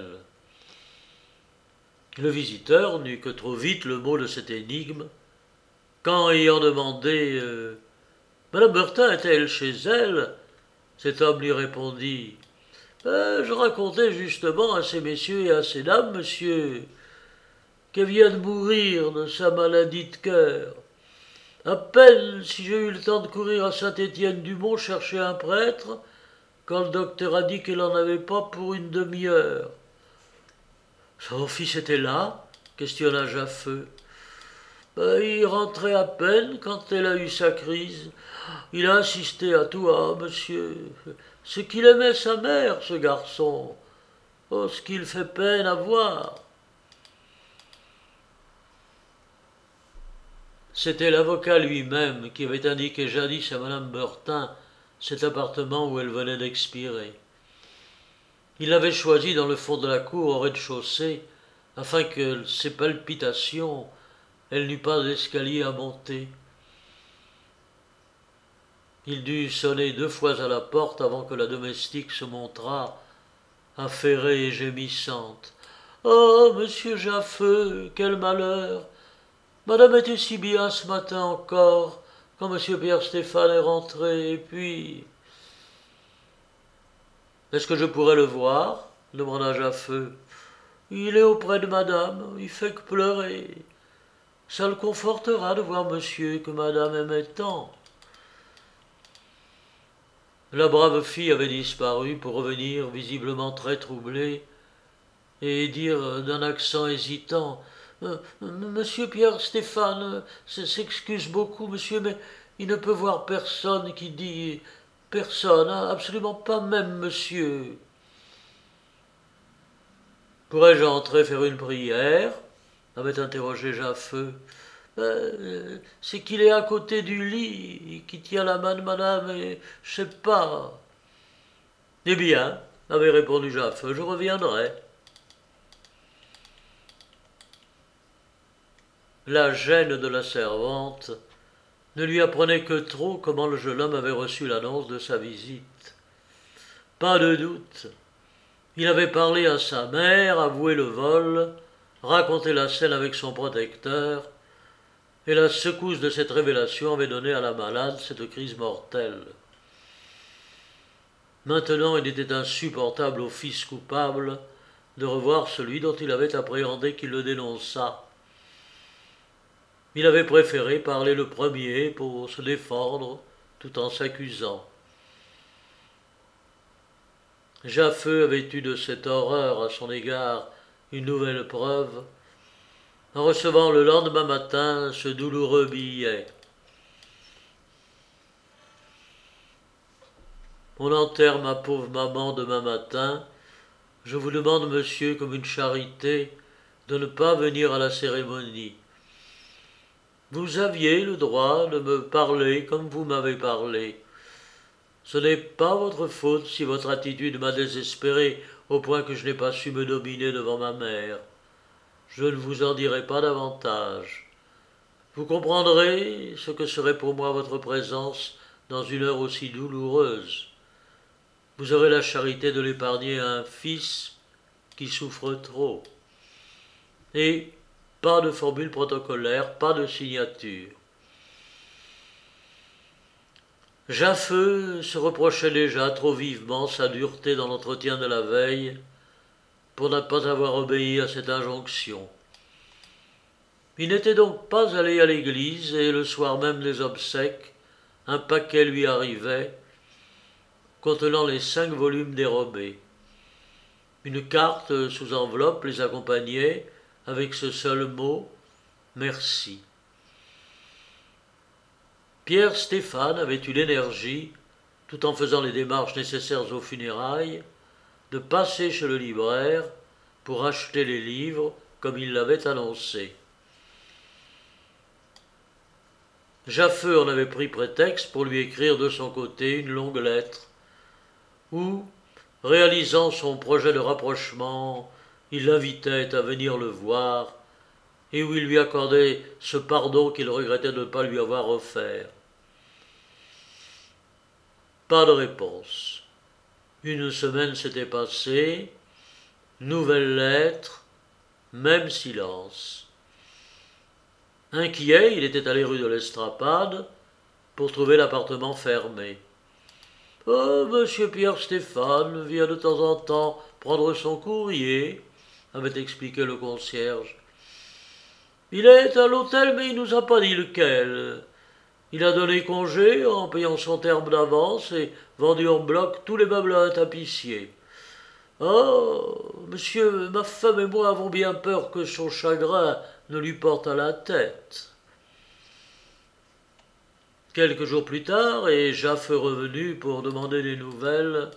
Le visiteur n'eut que trop vite le mot de cette énigme, quand, ayant demandé euh, « Madame Beurtin est-elle chez elle ?» cet homme lui répondit euh, « Je racontais justement à ces messieurs et à ces dames, monsieur, qu'elle vient de mourir de sa maladie de cœur. À peine si j'ai eu le temps de courir à Saint-Étienne-du-Mont chercher un prêtre, quand le docteur a dit qu'elle n'en avait pas pour une demi-heure. » « Son fils était là ?» questionna Jaffeux. Ben, « il rentrait à peine quand elle a eu sa crise. Il a assisté à tout. Ah, monsieur, c'est qu'il aimait sa mère, ce garçon. Oh, ce qu'il fait peine à voir. » C'était l'avocat lui-même qui avait indiqué jadis à Madame Beurtin cet appartement où elle venait d'expirer. Il l'avait choisi dans le fond de la cour au rez-de-chaussée, afin que ses palpitations, elle n'eût pas d'escalier à monter. Il dut sonner deux fois à la porte avant que la domestique se montrât, affairée et gémissante. « Oh, monsieur Jaffeux, quel malheur! Madame était si bien ce matin encore, quand monsieur Pierre Stéphane est rentré, et puis... » « Est-ce que je pourrais le voir ?» demanda Jaffeux. « Il est auprès de madame, il fait que pleurer. Ça le confortera de voir monsieur que madame aimait tant. » La brave fille avait disparu pour revenir visiblement très troublée et dire d'un accent hésitant euh, « Monsieur Pierre Stéphane s'excuse beaucoup, monsieur, mais il ne peut voir personne qui dit... Personne, absolument pas même, monsieur. » « Pourrais-je entrer faire une prière ?» avait interrogé Jaffeux. Euh, « C'est qu'il est à côté du lit, qui tient la main de madame, et je sais pas. »« Eh bien, » avait répondu Jaffeux, « je reviendrai. » La gêne de la servante ne lui apprenait que trop comment le jeune homme avait reçu l'annonce de sa visite. Pas de doute. Il avait parlé à sa mère, avoué le vol, raconté la scène avec son protecteur, et la secousse de cette révélation avait donné à la malade cette crise mortelle. Maintenant, il était insupportable au fils coupable de revoir celui dont il avait appréhendé qu'il le dénonçât. Il avait préféré parler le premier pour se défendre tout en s'accusant. Jaffeux avait eu de cette horreur à son égard une nouvelle preuve en recevant le lendemain matin ce douloureux billet. On enterre ma pauvre maman demain matin. Je vous demande, monsieur, comme une charité, de ne pas venir à la cérémonie. Vous aviez le droit de me parler comme vous m'avez parlé. Ce n'est pas votre faute si votre attitude m'a désespéré au point que je n'ai pas su me dominer devant ma mère. Je ne vous en dirai pas davantage. Vous comprendrez ce que serait pour moi votre présence dans une heure aussi douloureuse. Vous aurez la charité de l'épargner à un fils qui souffre trop. Et pas de formule protocolaire, pas de signature. Jaffeux se reprochait déjà trop vivement sa dureté dans l'entretien de la veille pour ne pas avoir obéi à cette injonction. Il n'était donc pas allé à l'église et le soir même des obsèques, un paquet lui arrivait contenant les cinq volumes dérobés. Une carte sous enveloppe les accompagnait avec ce seul mot « Merci ». Pierre Stéphane avait eu l'énergie, tout en faisant les démarches nécessaires aux funérailles, de passer chez le libraire pour acheter les livres comme il l'avait annoncé. Jaffeux en avait pris prétexte pour lui écrire de son côté une longue lettre où, réalisant son projet de rapprochement, il l'invitait à venir le voir et où il lui accordait ce pardon qu'il regrettait de ne pas lui avoir offert. Pas de réponse. Une semaine s'était passée, nouvelle lettre, même silence. Inquiet, il était allé rue de l'Estrapade pour trouver l'appartement fermé. « Oh, monsieur Pierre Stéphane vient de temps en temps prendre son courrier », avait expliqué le concierge. « Il est à l'hôtel, mais il nous a pas dit lequel. Il a donné congé en payant son terme d'avance et vendu en bloc tous les meubles à un tapissier. Oh, monsieur, ma femme et moi avons bien peur que son chagrin ne lui porte à la tête. » Quelques jours plus tard, et Jaffeux revenu pour demander des nouvelles,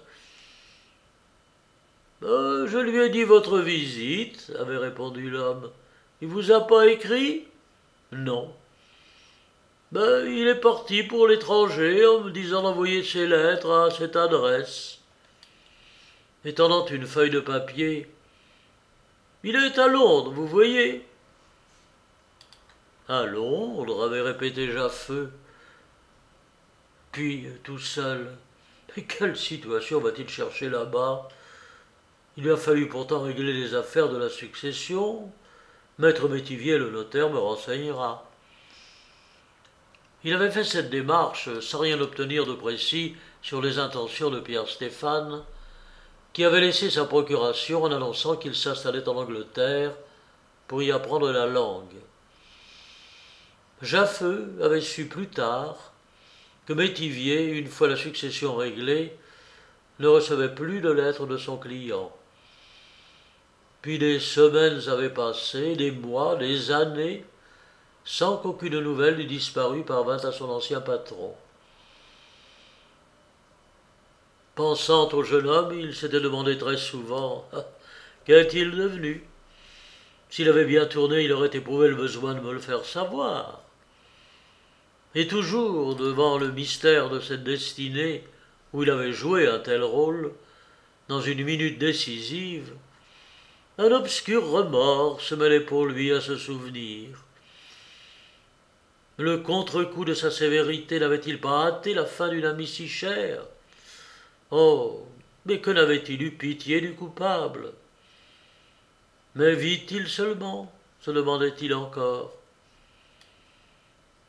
euh, « Je lui ai dit votre visite, » avait répondu l'homme. « Il vous a pas écrit ?»« Non. »« Ben, il est parti pour l'étranger en me disant d'envoyer ses lettres à cette adresse. » Et tendant une feuille de papier, « Il est à Londres, vous voyez. » « À Londres ?» avait répété Jaffeux. Puis, tout seul, mais quelle situation va-t-il chercher là-bas? Il lui a fallu pourtant régler les affaires de la succession. Maître Métivier, le notaire, me renseignera. Il avait fait cette démarche sans rien obtenir de précis sur les intentions de Pierre Stéphane, qui avait laissé sa procuration en annonçant qu'il s'installait en Angleterre pour y apprendre la langue. Jaffeux avait su plus tard que Métivier, une fois la succession réglée, ne recevait plus de lettres de son client. Puis des semaines avaient passé, des mois, des années, sans qu'aucune nouvelle du disparu parvint à son ancien patron. Pensant au jeune homme, il s'était demandé très souvent ah, « Qu'est-il devenu ?» S'il avait bien tourné, il aurait éprouvé le besoin de me le faire savoir. Et toujours, devant le mystère de cette destinée où il avait joué un tel rôle, dans une minute décisive, un obscur remords se mêlait pour lui à ce souvenir. Le contre-coup de sa sévérité n'avait-il pas hâté la fin d'une amie si chère? Oh, mais que n'avait-il eu pitié du coupable? Mais vit-il seulement? Se demandait-il encore.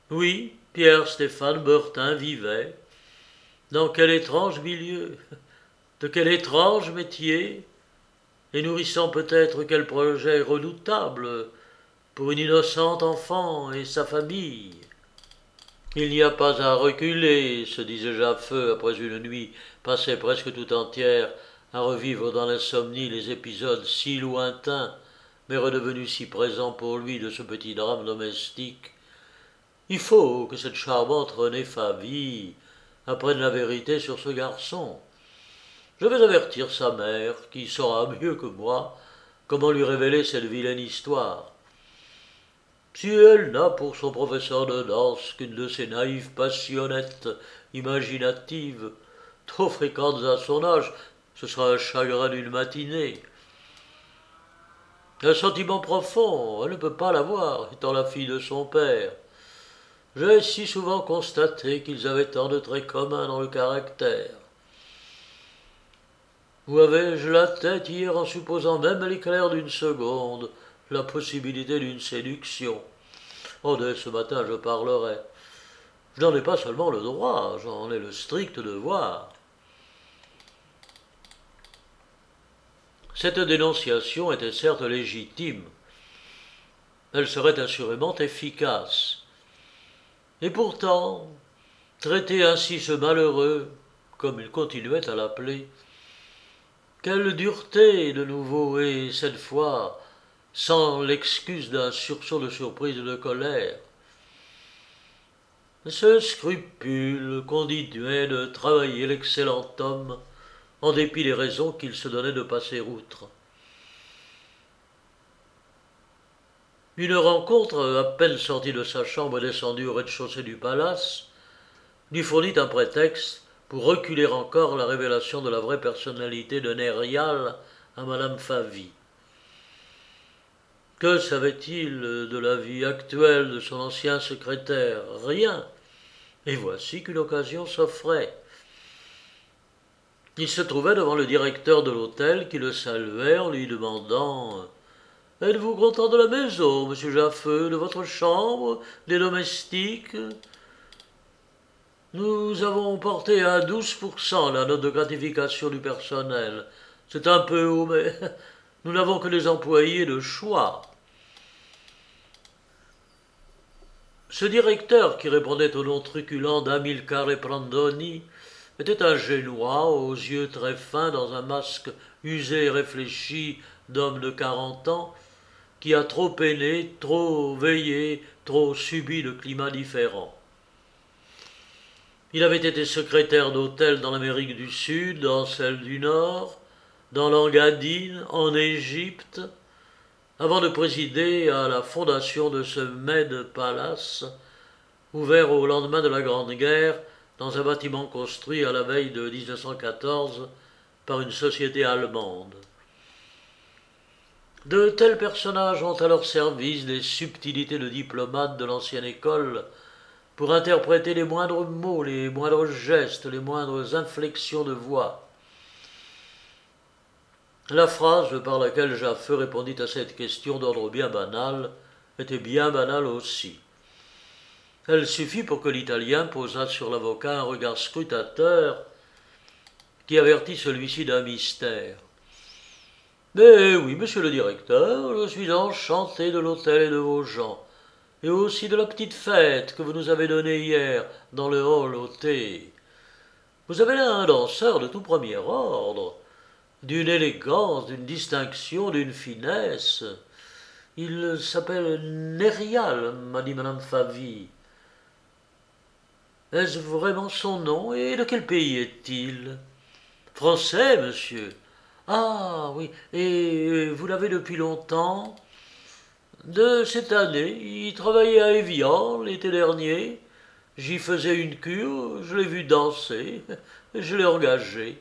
Oui, Pierre-Stéphane Bertin vivait. Dans quel étrange milieu, de quel étrange métier, et nourrissant peut-être quel projet redoutable pour une innocente enfant et sa famille. Il n'y a pas à reculer, se disait Jaffeux après une nuit passée presque tout entière à revivre dans l'insomnie les épisodes si lointains, mais redevenus si présents pour lui de ce petit drame domestique. Il faut que cette charmante Renée Favy apprenne la vérité sur ce garçon. Je vais avertir sa mère, qui saura mieux que moi comment lui révéler cette vilaine histoire. Si elle n'a pour son professeur de danse qu'une de ces naïves passionnettes imaginatives, trop fréquentes à son âge, ce sera un chagrin d'une matinée. Un sentiment profond, elle ne peut pas l'avoir, étant la fille de son père. J'ai si souvent constaté qu'ils avaient tant de traits communs dans le caractère. Où avais-je la tête hier en supposant même l'éclair d'une seconde la possibilité d'une séduction? Oh, dès ce matin, je parlerai. Je n'en ai pas seulement le droit, j'en ai le strict devoir. Cette dénonciation était certes légitime. Elle serait assurément efficace. Et pourtant, traiter ainsi ce malheureux, comme il continuait à l'appeler, quelle dureté de nouveau, et cette fois sans l'excuse d'un sursaut de surprise et de colère. Ce scrupule continuait de travailler l'excellent homme, en dépit des raisons qu'il se donnait de passer outre. Une rencontre, à peine sortie de sa chambre et descendue au rez-de-chaussée du palace, lui fournit un prétexte pour reculer encore la révélation de la vraie personnalité de Nérial à Madame Favy. Que savait-il de la vie actuelle de son ancien secrétaire? Rien. Et voici qu'une occasion s'offrait. Il se trouvait devant le directeur de l'hôtel qui le saluait en lui demandant « Êtes-vous content de la maison, monsieur Jaffeux, de votre chambre, des domestiques ?» Nous avons porté à douze pour cent la note de gratification du personnel. C'est un peu haut, mais nous n'avons que des employés de choix. Ce directeur, qui répondait au nom truculent d'Amilcare Prandoni, était un Génois aux yeux très fins dans un masque usé et réfléchi d'homme de quarante ans, qui a trop aimé, trop veillé, trop subi de climats différents. Il avait été secrétaire d'hôtel dans l'Amérique du Sud, dans celle du Nord, dans l'Engadine, en Égypte, avant de présider à la fondation de ce Med Palace, ouvert au lendemain de la Grande Guerre dans un bâtiment construit à la veille de dix-neuf cent quatorze par une société allemande. De tels personnages ont à leur service les subtilités de diplomates de l'ancienne école pour interpréter les moindres mots, les moindres gestes, les moindres inflexions de voix. La phrase par laquelle Jaffeux répondit à cette question d'ordre bien banal était bien banale aussi. Elle suffit pour que l'Italien posât sur l'avocat un regard scrutateur qui avertit celui-ci d'un mystère. « Mais oui, monsieur le directeur, je suis enchanté de l'hôtel et de vos gens, et aussi de la petite fête que vous nous avez donnée hier dans le hall au thé. Vous avez là un danseur de tout premier ordre, d'une élégance, d'une distinction, d'une finesse. Il s'appelle Nérial, m'a dit madame Favy. Est-ce vraiment son nom, et de quel pays est-il? Français, monsieur. Ah, oui, et vous l'avez depuis longtemps? De cette année, il travaillait à Évian l'été dernier. J'y faisais une cure, je l'ai vu danser, je l'ai engagé.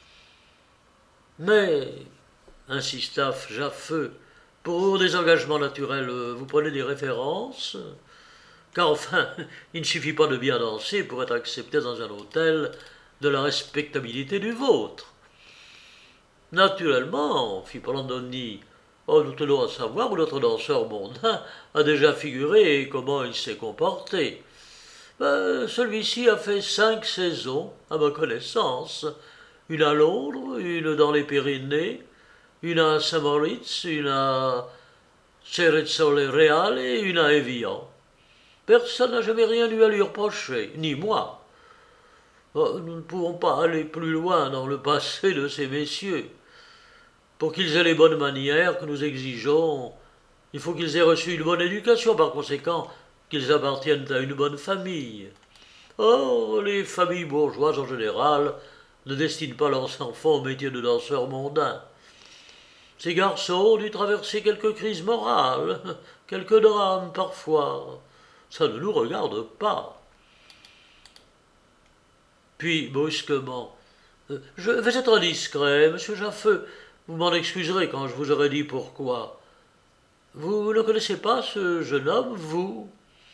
Mais, insista Jaffeux, pour des engagements naturels, vous prenez des références? Car enfin, il ne suffit pas de bien danser pour être accepté dans un hôtel de la respectabilité du vôtre. Naturellement, fit Prandoni. Oh, nous tenons à savoir où notre danseur mondain a déjà figuré et comment il s'est comporté. Ben, celui-ci a fait cinq saisons, à ma connaissance. Une à Londres, une dans les Pyrénées, une à Saint-Moritz, une à Cerezo-le-Real et une à Évian. Personne n'a jamais rien eu à lui reprocher, ni moi. Oh, nous ne pouvons pas aller plus loin dans le passé de ces messieurs. Pour qu'ils aient les bonnes manières que nous exigeons, il faut qu'ils aient reçu une bonne éducation, par conséquent qu'ils appartiennent à une bonne famille. Or, les familles bourgeoises en général ne destinent pas leurs enfants au métier de danseurs mondains. Ces garçons ont dû traverser quelques crises morales, quelques drames parfois. Ça ne nous regarde pas. Puis, brusquement, euh, je vais être indiscret, monsieur Jaffeux, vous m'en excuserez quand je vous aurai dit pourquoi. Vous ne connaissez pas ce jeune homme, vous?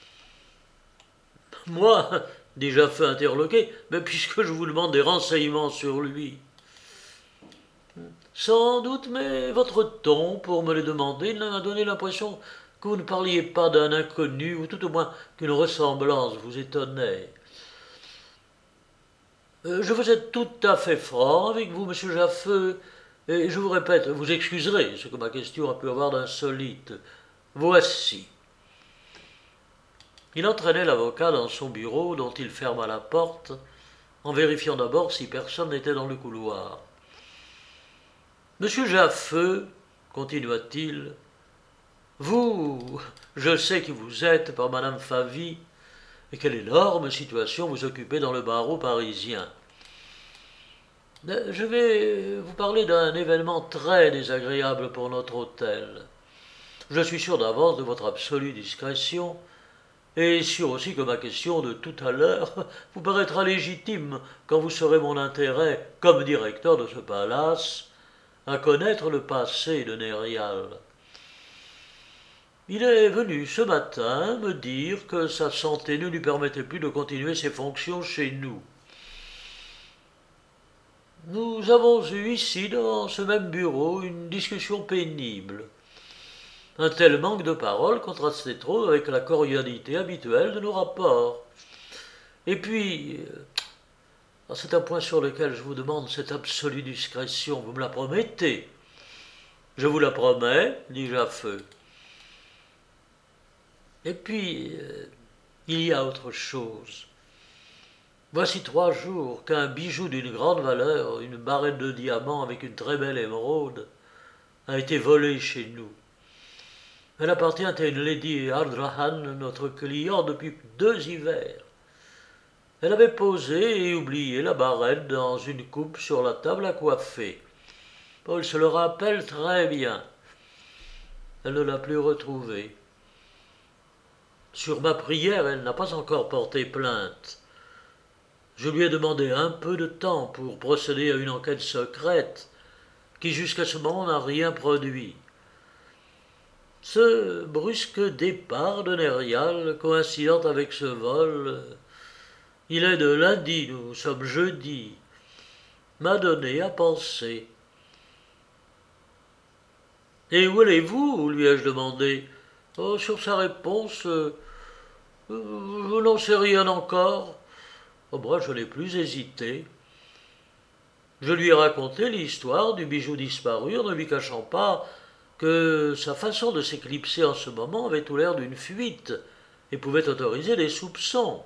Moi, dit Jaffeux interloqué, mais puisque je vous demande des renseignements sur lui. Sans doute, mais votre ton, pour me les demander, m'a donné l'impression que vous ne parliez pas d'un inconnu, ou tout au moins qu'une ressemblance vous étonnait. Euh, je veux être tout à fait franc avec vous, monsieur Jaffeux, et je vous répète, vous excuserez ce que ma question a pu avoir d'insolite. Voici. Il entraînait l'avocat dans son bureau, dont il ferma la porte, en vérifiant d'abord si personne n'était dans le couloir. Monsieur Jaffeux, continua-t-il, vous, je sais qui vous êtes par madame Favy, et quelle énorme situation vous occupez dans le barreau parisien. Je vais vous parler d'un événement très désagréable pour notre hôtel. Je suis sûr d'avance de votre absolue discrétion, et sûr aussi que ma question de tout à l'heure vous paraîtra légitime quand vous saurez mon intérêt, comme directeur de ce palace, à connaître le passé de Nérial. Il est venu ce matin me dire que sa santé ne lui permettait plus de continuer ses fonctions chez nous. Nous avons eu ici, dans ce même bureau, une discussion pénible. Un tel manque de parole contrastait trop avec la cordialité habituelle de nos rapports. Et puis, c'est un point sur lequel je vous demande cette absolue discrétion. Vous me la promettez? Je vous la promets, dit Jaffeux. Et puis, euh, il y a autre chose. Voici trois jours qu'un bijou d'une grande valeur, une barrette de diamants avec une très belle émeraude, a été volée chez nous. Elle appartient à une lady Ardrahan, notre client, depuis deux hivers. Elle avait posé et oublié la barrette dans une coupe sur la table à coiffer. Paul se le rappelle très bien. Elle ne l'a plus retrouvée. Sur ma prière, elle n'a pas encore porté plainte. Je lui ai demandé un peu de temps pour procéder à une enquête secrète qui jusqu'à ce moment n'a rien produit. Ce brusque départ de Nérial, coïncidant avec ce vol, il est de lundi, nous sommes jeudi, m'a donné à penser. « Et où allez-vous » lui ai-je demandé. Oh, sur sa réponse, euh, « Je n'en sais rien encore. » Oh, moi, je n'ai plus hésité. Je lui ai raconté l'histoire du bijou disparu en ne lui cachant pas que sa façon de s'éclipser en ce moment avait tout l'air d'une fuite et pouvait autoriser des soupçons.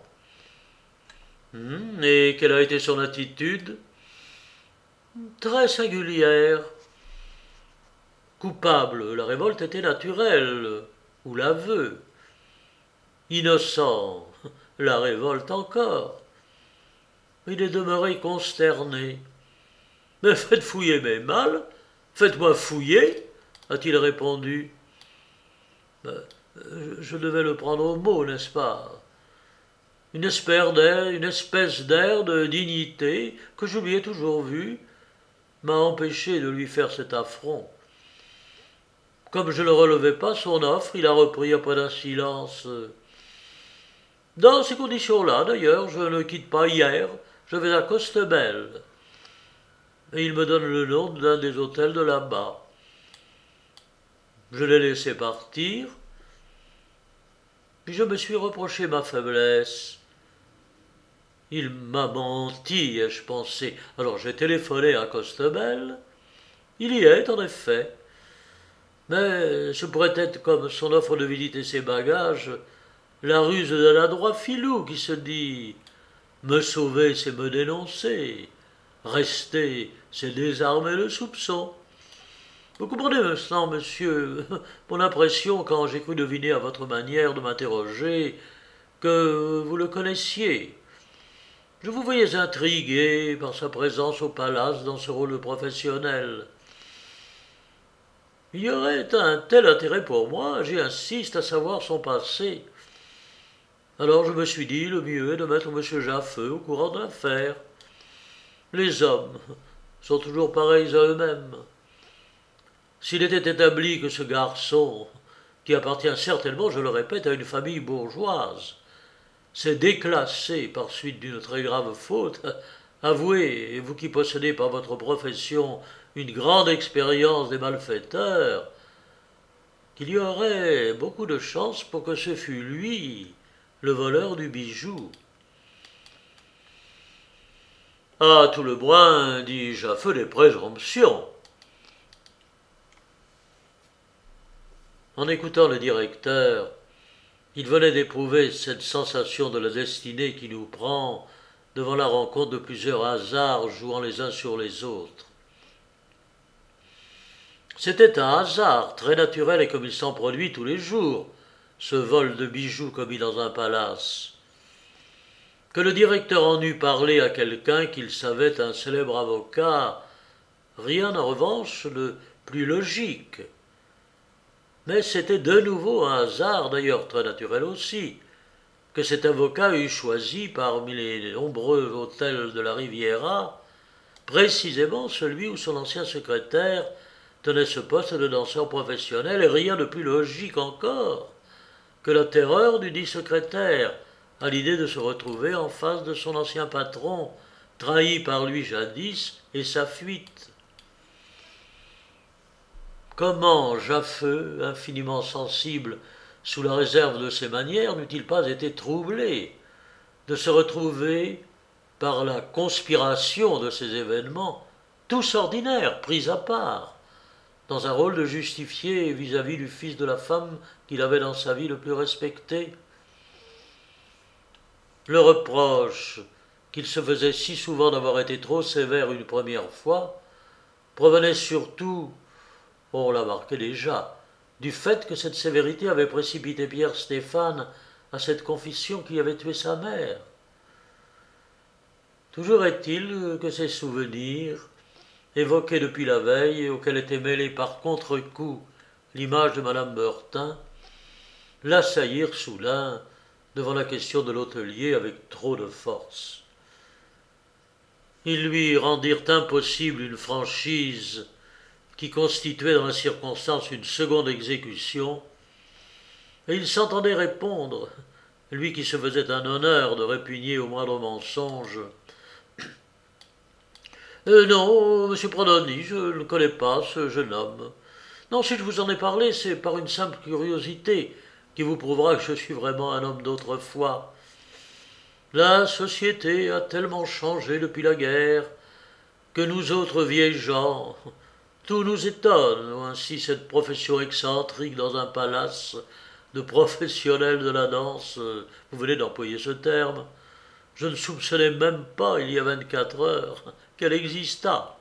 Hum, et quelle a été son attitude? Très singulière. Coupable, la révolte était naturelle, ou l'aveu. Innocent, la révolte encore. Il est demeuré consterné. « Mais faites fouiller mes malles, faites-moi fouiller, a-t-il répondu. Ben, je devais le prendre au mot, n'est-ce pas? Une espèce d'air, une espèce d'air de dignité que je lui ai toujours vu m'a empêché de lui faire cet affront. Comme je ne relevais pas son offre, il a repris après un silence. Dans ces conditions-là, d'ailleurs, je ne quitte pas hier, je vais à Costebelle. Et il me donne le nom d'un des hôtels de là-bas. Je l'ai laissé partir, puis je me suis reproché ma faiblesse. Il m'a menti, ai-je pensé. Alors j'ai téléphoné à Costebelle. Il y est, en effet. Mais ce pourrait être, comme son offre de visiter ses bagages, la ruse d'un adroit filou qui se dit « Me sauver, c'est me dénoncer. Rester, c'est désarmer le soupçon. » Vous comprenez maintenant, monsieur, mon impression quand j'ai cru deviner à votre manière de m'interroger que vous le connaissiez. Je vous voyais intrigué par sa présence au palace dans ce rôle professionnel. Il y aurait un tel intérêt pour moi, j'y insiste, à savoir son passé. Alors je me suis dit, le mieux est de mettre M. Jaffeux au courant de l'affaire. Les hommes sont toujours pareils à eux-mêmes. S'il était établi que ce garçon, qui appartient certainement, je le répète, à une famille bourgeoise, s'est déclassé par suite d'une très grave faute, avouez, vous qui possédez par votre profession une grande expérience des malfaiteurs, qu'il y aurait beaucoup de chances pour que ce fût lui, le voleur du bijou. À tout le moins, dis-je, à feu des présomptions. En écoutant le directeur, il venait d'éprouver cette sensation de la destinée qui nous prend devant la rencontre de plusieurs hasards jouant les uns sur les autres. C'était un hasard très naturel et comme il s'en produit tous les jours, ce vol de bijoux commis dans un palace. Que le directeur en eût parlé à quelqu'un qu'il savait un célèbre avocat, rien en revanche de plus logique. Mais c'était de nouveau un hasard, d'ailleurs très naturel aussi, que cet avocat eût choisi parmi les nombreux hôtels de la Riviera précisément celui où son ancien secrétaire tenait ce poste de danseur professionnel, et rien de plus logique encore que la terreur du dit secrétaire à l'idée de se retrouver en face de son ancien patron, trahi par lui jadis, et sa fuite. Comment Jaffeux, infiniment sensible sous la réserve de ses manières, n'eût-il pas été troublé de se retrouver, par la conspiration de ces événements, tous ordinaires, pris à part, dans un rôle de justifié vis-à-vis du fils de la femme qu'il avait dans sa vie le plus respecté. Le reproche qu'il se faisait si souvent d'avoir été trop sévère une première fois provenait surtout, on l'a marqué déjà, du fait que cette sévérité avait précipité Pierre Stéphane à cette confession qui avait tué sa mère. Toujours est-il que ces souvenirs, évoqués depuis la veille et auxquels était mêlée par contre-coup l'image de Madame Meurtin, l'assaillirent soudain devant la question de l'hôtelier avec trop de force. Ils lui rendirent impossible une franchise qui constituait dans la circonstance une seconde exécution, et il s'entendait répondre, lui qui se faisait un honneur de répugner au moindre mensonge. Euh, non, monsieur Pradoni, je ne connais pas ce jeune homme. Non, si je vous en ai parlé, c'est par une simple curiosité qui vous prouvera que je suis vraiment un homme d'autrefois. La société a tellement changé depuis la guerre que nous autres vieilles gens, tout nous étonne, ainsi cette profession excentrique dans un palace de professionnels de la danse, vous venez d'employer ce terme, je ne soupçonnais même pas, il y a vingt-quatre heures, qu'elle existât.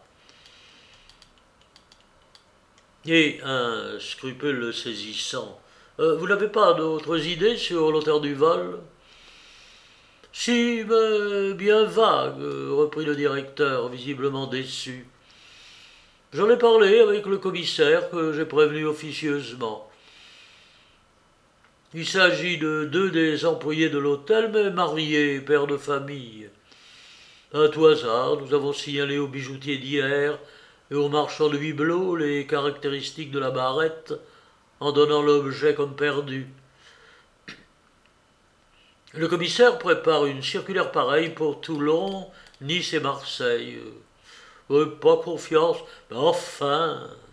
Et un scrupule le saisissant, euh, vous n'avez pas d'autres idées sur l'auteur du vol ? Si, mais bien vague, reprit le directeur, visiblement déçu. J'en ai parlé avec le commissaire que j'ai prévenu officieusement. Il s'agit de deux des employés de l'hôtel, mais mariés, pères de famille. À tout hasard, nous avons signalé au bijoutier d'hier et au marchand de bibelots les caractéristiques de la barrette en donnant l'objet comme perdu. Le commissaire prépare une circulaire pareille pour Toulon, Nice et Marseille. Euh, pas confiance, mais enfin...